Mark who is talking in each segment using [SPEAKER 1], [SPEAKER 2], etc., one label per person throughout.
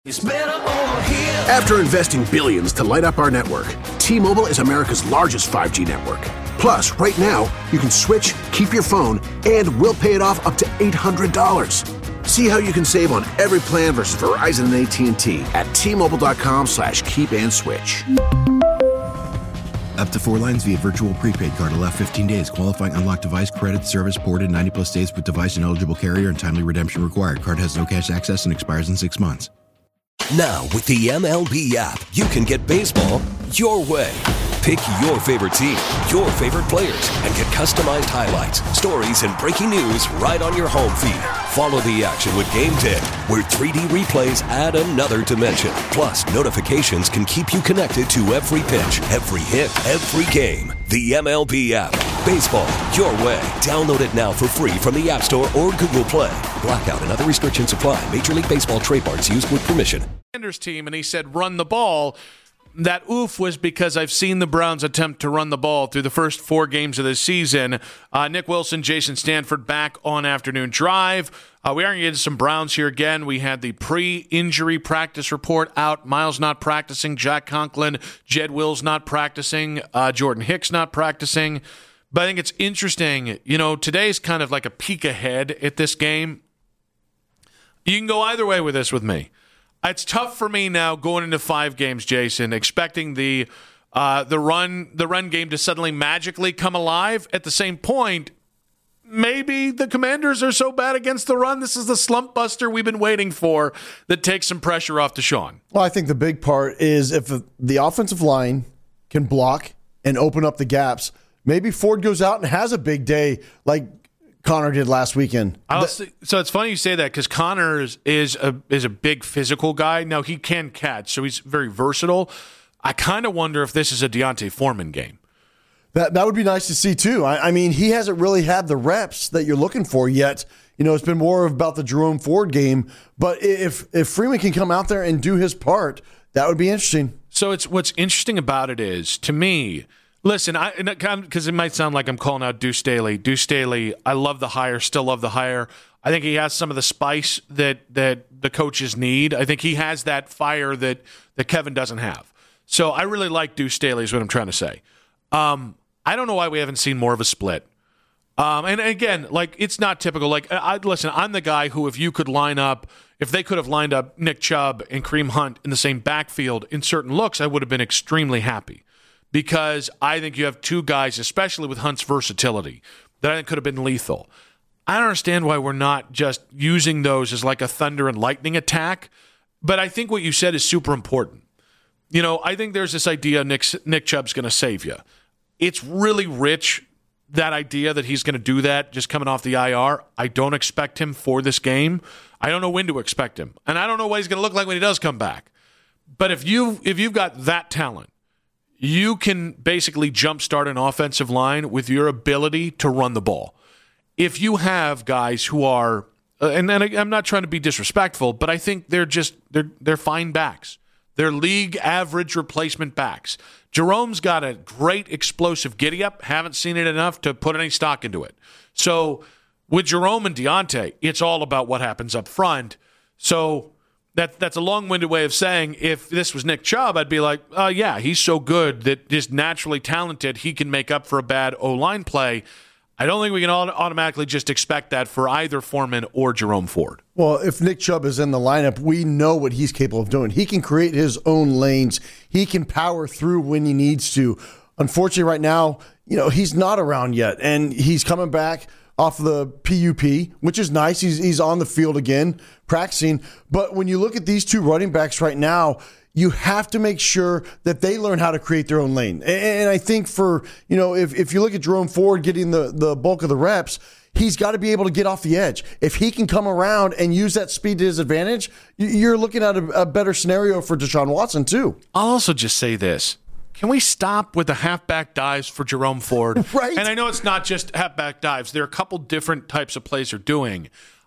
[SPEAKER 1] After investing billions to light up our network, T-Mobile is America's largest 5G network. Plus, right now, you can switch, keep your phone, and we'll pay it off up to $800. See how you can save on every plan versus Verizon and AT&T at T-Mobile.com/keep-and-switch.
[SPEAKER 2] Up to 4 lines via virtual prepaid card. Allow 15 days. Qualifying unlocked device credit service ported 90-plus days with device and eligible carrier and timely redemption required. Card has no cash access and expires in 6 months.
[SPEAKER 3] Now, with the MLB app, you can get baseball your way. Pick your favorite team, your favorite players, and get customized highlights, stories, and breaking news right on your home feed. Follow the action with Game Day, where 3D replays add another dimension. Plus, notifications can keep you connected to every pitch, every hit, every game. The MLB app. Baseball your way. Download it now for free from the App Store or Google Play. Blackout and other restrictions apply. Major League Baseball trademarks used with permission.
[SPEAKER 4] Sanders team, and he said run the ball. That oof was because I've seen the Browns attempt to run the ball through the first 4 games of this season. Nick Wilson, Jason Stanford back on afternoon drive. We are going to get into some Browns here again. We had the pre-injury practice report out. Miles not practicing. Jack Conklin, Jed Wills not practicing. Jordan Hicks not practicing. But I think it's interesting. You know, today's kind of like a peek ahead at this game. You can go either way with this with me. It's tough for me now going into 5 games, Jason, expecting the run game to suddenly magically come alive. At the same point, maybe the Commanders are so bad against the run. This is the slump buster we've been waiting for that takes some pressure off Deshaun.
[SPEAKER 5] Well, I think the big part is if the offensive line can block and open up the gaps, maybe Ford goes out and has a big day like Connor did last weekend.
[SPEAKER 4] So it's funny you say that because Connor is a big physical guy. Now, he can catch, so he's very versatile. I kind of wonder if this is a D'Onta Foreman game.
[SPEAKER 5] That would be nice to see, too. I mean, he hasn't really had the reps that you're looking for yet. You know, it's been more about the Jerome Ford game. But if Freeman can come out there and do his part, that would be interesting.
[SPEAKER 4] So what's interesting about it is, to me, listen, because it might sound like I'm calling out Deuce Staley. Deuce Staley, I love the hire, still love the hire. I think he has some of the spice that the coaches need. I think he has that fire that Kevin doesn't have. So I really like Deuce Staley is what I'm trying to say. I don't know why we haven't seen more of a split. And again, like, it's not typical. Like, listen, I'm the guy who, if they could have lined up Nick Chubb and Kareem Hunt in the same backfield in certain looks, I would have been extremely happy. Because I think you have 2 guys, especially with Hunt's versatility, that I think could have been lethal. I don't understand why we're not just using those as like a thunder and lightning attack, but I think what you said is super important. You know, I think there's this idea Nick Chubb's going to save you. It's really rich, that idea that he's going to do that just coming off the IR. I don't expect him for this game. I don't know when to expect him. And I don't know what he's going to look like when he does come back. But if you've got that talent, you can basically jumpstart an offensive line with your ability to run the ball. If you have guys who are, and I'm not trying to be disrespectful, but I think they're fine backs. They're league average replacement backs. Jerome's got a great explosive giddy-up. Haven't seen it enough to put any stock into it. So with Jerome and D'Onta, it's all about what happens up front. So that's a long-winded way of saying if this was Nick Chubb, I'd be like, yeah, he's so good that just naturally talented, he can make up for a bad O-line play. I don't think we can automatically just expect that for either Foreman or Jerome Ford.
[SPEAKER 5] Well, if Nick Chubb is in the lineup, we know what he's capable of doing. He can create his own lanes. He can power through when he needs to. Unfortunately, right now, you know, he's not around yet, and he's coming back off the PUP, which is nice. He's on the field again, practicing. But when you look at these 2 running backs right now, you have to make sure that they learn how to create their own lane. And I think for, you know, if you look at Jerome Ford getting the bulk of the reps, he's got to be able to get off the edge. If he can come around and use that speed to his advantage, you're looking at a better scenario for Deshaun Watson, too.
[SPEAKER 4] I'll also just say this. Can we stop with the halfback dives for Jerome Ford?
[SPEAKER 5] Right.
[SPEAKER 4] And I know it's not just halfback dives. There are a couple different types of plays they're doing.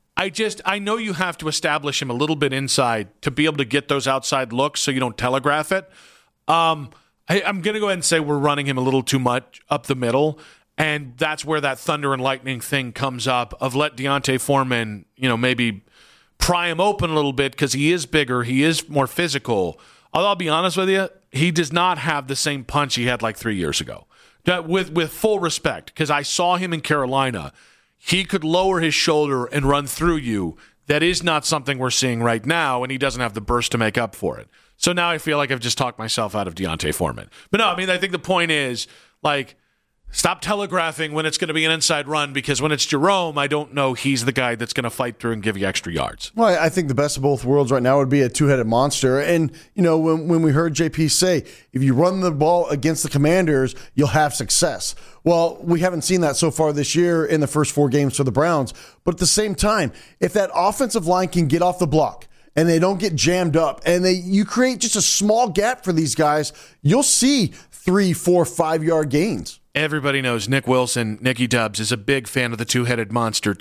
[SPEAKER 4] I know you have to establish him a little bit inside to be able to get those outside looks so you don't telegraph it. I'm going to go ahead and say we're running him a little too much up the middle, and that's where that thunder and lightning thing comes up of let D'Onta Foreman, you know, maybe pry him open a little bit because he is bigger, he is more physical. I'll be honest with you, he does not have the same punch he had like 3 years ago. With full respect, because I saw him in Carolina. He could lower his shoulder and run through you. That is not something we're seeing right now, and he doesn't have the burst to make up for it. So now I feel like I've just talked myself out of D'Onta Foreman. But no, I mean, I think the point is, like, stop telegraphing when it's going to be an inside run, because when it's Jerome, I don't know he's the guy that's going to fight through and give you extra yards.
[SPEAKER 5] Well, I think the best of both worlds right now would be a two-headed monster. And, you know, when we heard JP say, if you run the ball against the Commanders, you'll have success. Well, we haven't seen that so far this year in the first 4 games for the Browns. But at the same time, if that offensive line can get off the block and they don't get jammed up and you create just a small gap for these guys, you'll see 3, 4, 5-yard gains.
[SPEAKER 4] Everybody knows Nick Wilson, Nicky Dubs, is a big fan of the two-headed monster.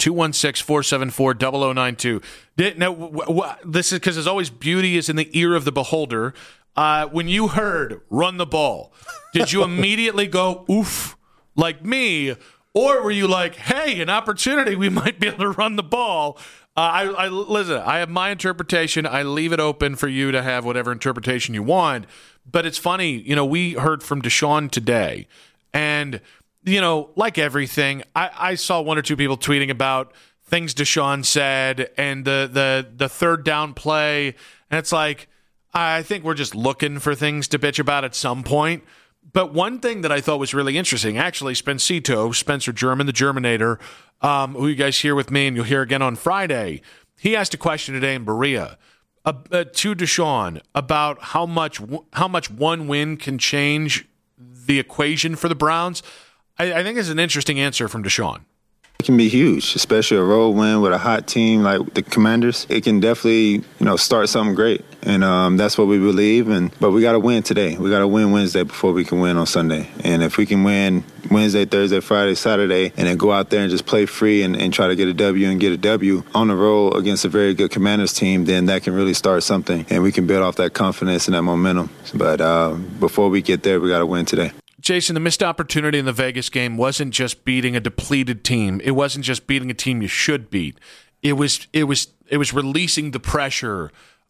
[SPEAKER 4] 216-474-0092. Now, this is because, as always, beauty is in the ear of the beholder. When you heard run the ball, did you immediately go, oof, like me? Or were you like, hey, an opportunity, we might be able to run the ball? Listen, I have my interpretation. I leave it open for you to have whatever interpretation you want. But it's funny, you know, we heard from Deshaun today. And, you know, like everything, I saw 1 or 2 people tweeting about things Deshaun said and the third down play. And it's like, I think we're just looking for things to bitch about at some point. But one thing that I thought was really interesting, actually, Spencer German, the Germinator, who you guys hear with me and you'll hear again on Friday, he asked a question today in Berea to Deshaun about how much one win can change the equation for the Browns. I think it's an interesting answer from Deshaun.
[SPEAKER 6] It can be huge, especially a road win with a hot team like the Commanders. It can definitely, start something great, and that's what we believe. But we got to win today. We got to win Wednesday before we can win on Sunday. And if we can win Wednesday, Thursday, Friday, Saturday, and then go out there and just play free and try to get a W on the road against a very good Commanders team, then that can really start something, and we can build off that confidence and that momentum. But before we get there, we got to win today.
[SPEAKER 4] Jason, the missed opportunity in the Vegas game wasn't just beating a depleted team. It wasn't just beating a team you should beat. It was releasing the pressure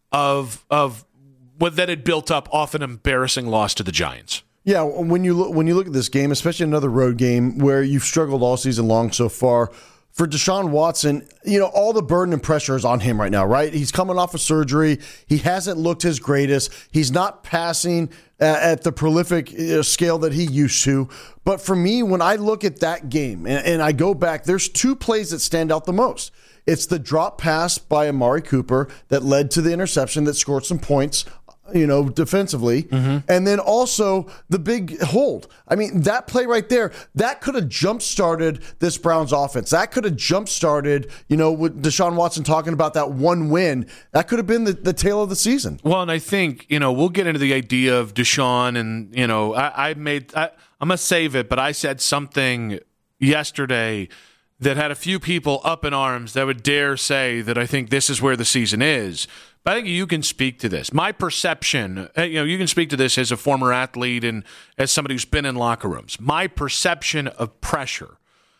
[SPEAKER 4] of what that had built up off an embarrassing loss to the Giants.
[SPEAKER 5] Yeah, when you look at this game, especially another road game where you've struggled all season long so far, for Deshaun Watson, all the burden and pressure is on him right now, right? He's coming off of surgery. He hasn't looked his greatest. He's not passing at the prolific scale that he used to. But for me, when I look at that game and I go back, there's 2 plays that stand out the most. It's the drop pass by Amari Cooper that led to the interception that scored some points, defensively. Mm-hmm. And then also the big hold. I mean, that play right there, that could have jump-started this Browns offense. That could have jump-started, with Deshaun Watson talking about that one win. That could have been the tail of the season.
[SPEAKER 4] Well, and I think, we'll get into the idea of Deshaun and, I'm going to save it, but I said something yesterday that had a few people up in arms that would dare say that I think this is where the season is. But I think you can speak to this. My perception, you can speak to this as a former athlete and as somebody who's been in locker rooms. My perception of pressure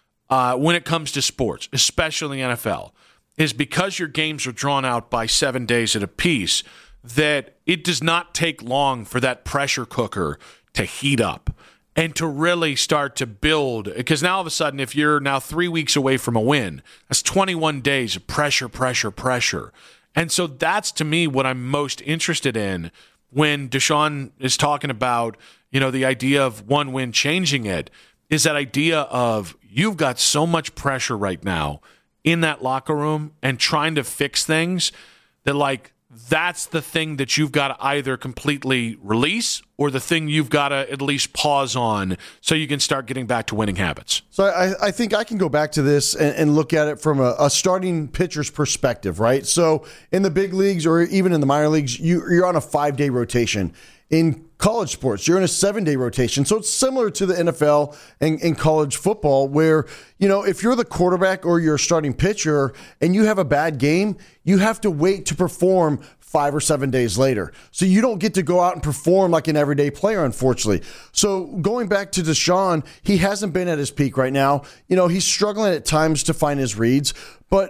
[SPEAKER 4] when it comes to sports, especially the NFL, is because your games are drawn out by 7 days at a piece, that it does not take long for that pressure cooker to heat up and to really start to build. Because now all of a sudden, if you're now 3 weeks away from a win, that's 21 days of pressure. And so that's, to me, what I'm most interested in when Deshaun is talking about, the idea of one win changing it, is that idea of you've got so much pressure right now in that locker room and trying to fix things that, that's the thing that you've got to either completely release or the thing you've got to at least pause on so you can start getting back to winning habits.
[SPEAKER 5] So I think I can go back to this and look at it from a starting pitcher's perspective, right? So in the big leagues or even in the minor leagues, you're on a 5-day rotation. In college sports, you're in a 7-day rotation. So it's similar to the NFL and college football where, if you're the quarterback or you're a starting pitcher and you have a bad game, you have to wait to perform 5 or 7 days later. So you don't get to go out and perform like an everyday player, unfortunately. So going back to Deshaun, he hasn't been at his peak right now. He's struggling at times to find his reads, but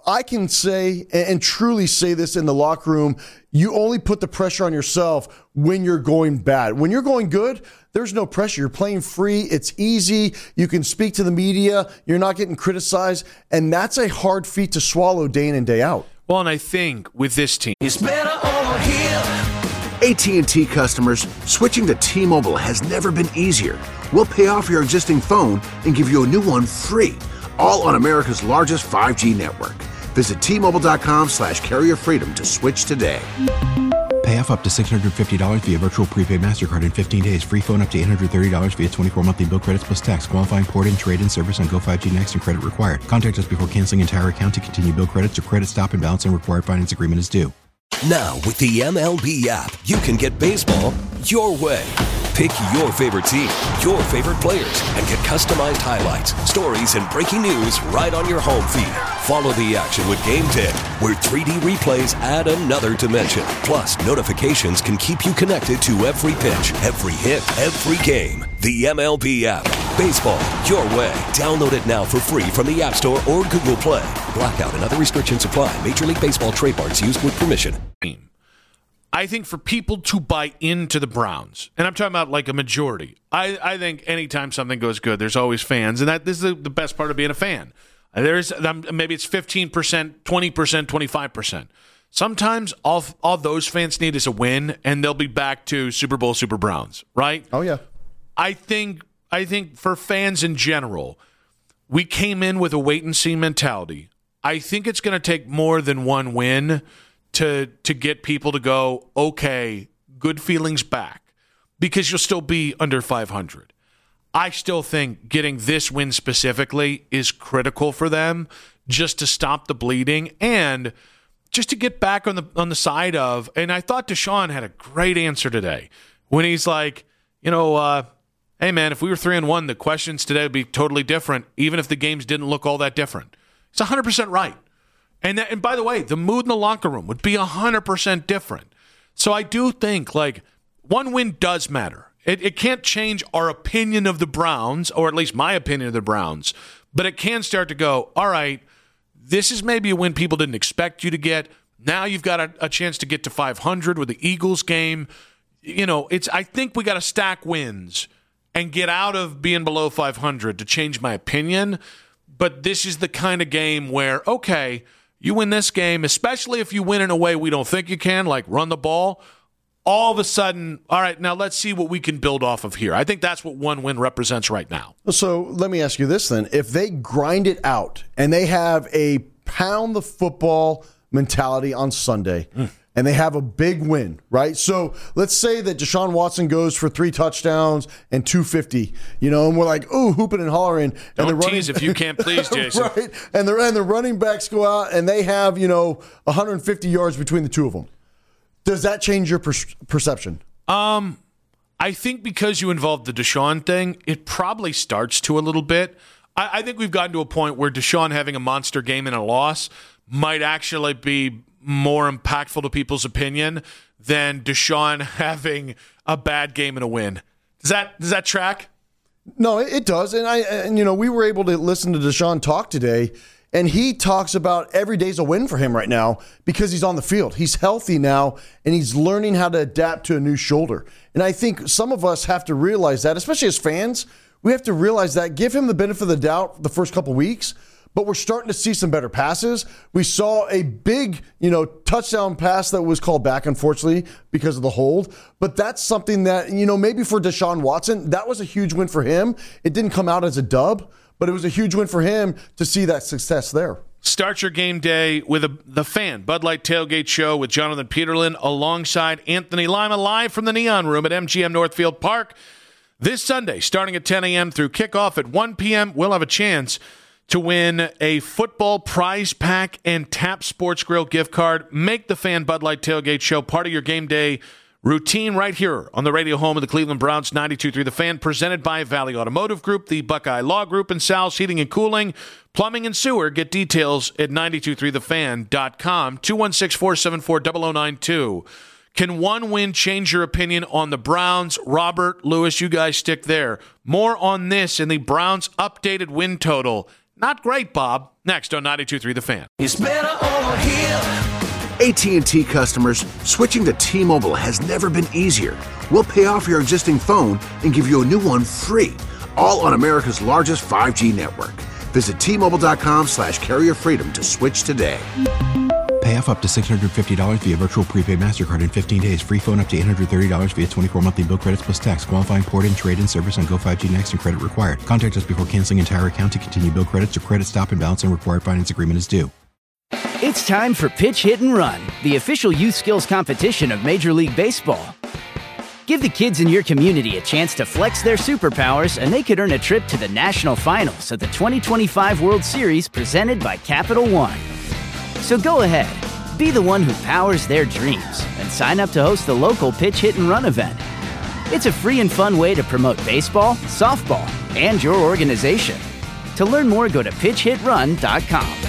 [SPEAKER 5] I can say and truly say this in the locker room, you only put the pressure on yourself when you're going bad. When you're going good, there's no pressure. You're playing free. It's easy. You can speak to the media. You're not getting criticized. And that's a hard feat to swallow day in and day out.
[SPEAKER 4] Well, and I think with this team,
[SPEAKER 3] It's better over here.
[SPEAKER 1] AT&T customers, switching to T-Mobile has never been easier. We'll pay off your existing phone and give you a new one free, all on America's largest 5G network. Visit T-Mobile.com/carrier freedom to switch today.
[SPEAKER 2] Pay off up to $650 via virtual prepaid MasterCard in 15 days. Free phone up to $830 via 24 monthly bill credits plus tax. Qualifying port-in, trade-in service on Go 5G Next and credit required. Contact us before canceling entire account to continue bill credits or credit stop and balance and required finance agreement is due.
[SPEAKER 3] Now, with the MLB app, you can get baseball your way. Pick your favorite team, your favorite players, and get customized highlights, stories, and breaking news right on your home feed. Follow the action with Game Day, where 3D replays add another dimension. Plus, notifications can keep you connected to every pitch, every hit, every game. The MLB app. Baseball your way. Download it now for free from the App Store or Google Play. Blackout and other restrictions apply. Major League Baseball trademarks used with permission.
[SPEAKER 4] I think for people to buy into the Browns, and I'm talking about like a majority, I think anytime something goes good, there's always fans, and this is the best part of being a fan. There's maybe it's 15%, 20%, 25%. Sometimes all those fans need is a win, and they'll be back to Super Bowl, Super Browns, right?
[SPEAKER 5] Oh, yeah.
[SPEAKER 4] I think for fans in general, we came in with a wait-and-see mentality. I think it's going to take more than one win to get people to go, okay, good feelings back, because you'll still be under 500. I still think getting this win specifically is critical for them, just to stop the bleeding and just to get back on the side of. And I thought Deshaun had a great answer today when he's like, hey man, if we were 3-1, the questions today would be totally different, even if the games didn't look all that different. It's 100% right. And by the way, the mood in the locker room would be 100% different. So I do think, one win does matter. It can't change our opinion of the Browns, or at least my opinion of the Browns, but it can start to go, all right, this is maybe a win people didn't expect you to get. Now you've got a chance to get to 500 with the Eagles game. I think we got to stack wins and get out of being below 500 to change my opinion. But this is the kind of game where, okay, you win this game, especially if you win in a way we don't think you can, like run the ball, all of a sudden, all right, now let's see what we can build off of here. I think that's what one win represents right now.
[SPEAKER 5] So let me ask you this then. If they grind it out and they have a pound the football mentality on Sunday, and they have a big win, right? So let's say that Deshaun Watson goes for 3 touchdowns and 250, and we're like, ooh, hooping and hollering. And
[SPEAKER 4] Don't tease if you can't please, Jason.
[SPEAKER 5] Right? And the running backs go out and they have, 150 yards between the two of them. Does that change your perception?
[SPEAKER 4] I think because you involved the Deshaun thing, it probably starts to a little bit. I think we've gotten to a point where Deshaun having a monster game and a loss might actually be more impactful to people's opinion than Deshaun having a bad game and a win. Does that track?
[SPEAKER 5] No, it does. And we were able to listen to Deshaun talk today, and he talks about every day's a win for him right now because he's on the field. He's healthy now, and he's learning how to adapt to a new shoulder. And I think some of us have to realize that, especially as fans, we have to realize that. Give him the benefit of the doubt the first couple weeks. But we're starting to see some better passes. We saw a big, touchdown pass that was called back, unfortunately, because of the hold. But that's something that, maybe for Deshaun Watson, that was a huge win for him. It didn't come out as a dub, but it was a huge win for him to see that success there.
[SPEAKER 4] Start your game day with the Fan Bud Light Tailgate Show with Jonathan Peterlin alongside Anthony Lima, live from the Neon Room at MGM Northfield Park. This Sunday, starting at 10 a.m. through kickoff at 1 p.m., we'll have a chance to win a football prize pack and Tap Sports Grill gift card. Make the Fan Bud Light Tailgate Show part of your game day routine right here on the radio home of the Cleveland Browns, 92.3 The Fan, presented by Valley Automotive Group, the Buckeye Law Group, and Sal's Heating and Cooling, Plumbing and Sewer. Get details at 923thefan.com, 216-474-0092. Can one win change your opinion on the Browns? Robert, Lewis, you guys stick there. More on this in the Browns' updated win total Not great, Bob. Next on 92.3 The Fan.
[SPEAKER 3] It's better over here.
[SPEAKER 1] AT&T customers, switching to T-Mobile has never been easier. We'll pay off your existing phone and give you a new one free, all on America's largest 5G network. Visit T-Mobile.com/carrierfreedom to switch today.
[SPEAKER 2] Pay off up to $650 via virtual prepaid MasterCard in 15 days. Free phone up to $830 via 24 monthly bill credits plus tax. Qualifying port-in, trade-in service on Go 5G Next and credit required. Contact us before canceling entire account to continue bill credits or credit stop and balance and required finance agreement is due.
[SPEAKER 7] It's time for Pitch, Hit, and Run, the official youth skills competition of Major League Baseball. Give the kids in your community a chance to flex their superpowers, and they could earn a trip to the national finals of the 2025 World Series presented by Capital One. So go ahead, be the one who powers their dreams, and sign up to host the local Pitch, Hit, and Run event. It's a free and fun way to promote baseball, softball, and your organization. To learn more, go to pitchhitrun.com.